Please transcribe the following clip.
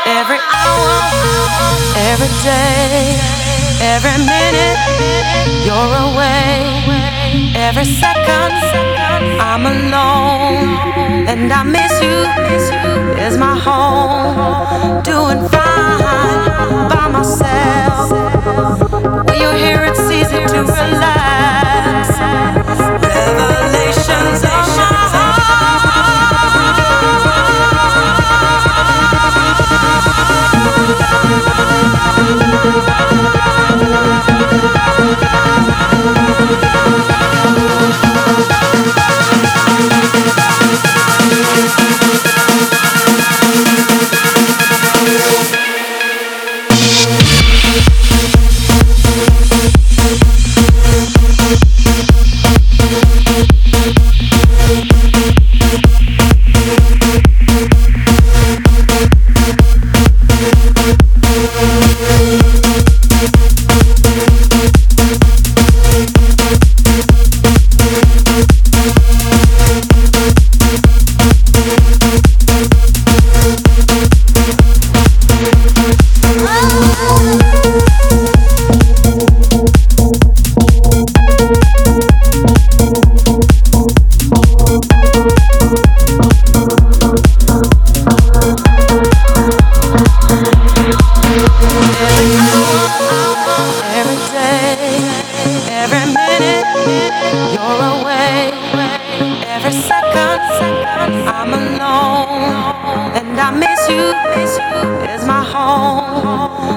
Every hour, every day, every minute, you're away. Every second, I'm alone, and I miss you. Is my home, doing fine by myself. When you're here, it's easy to relax. Revelations of my I'm alone, and I miss you. Is my home.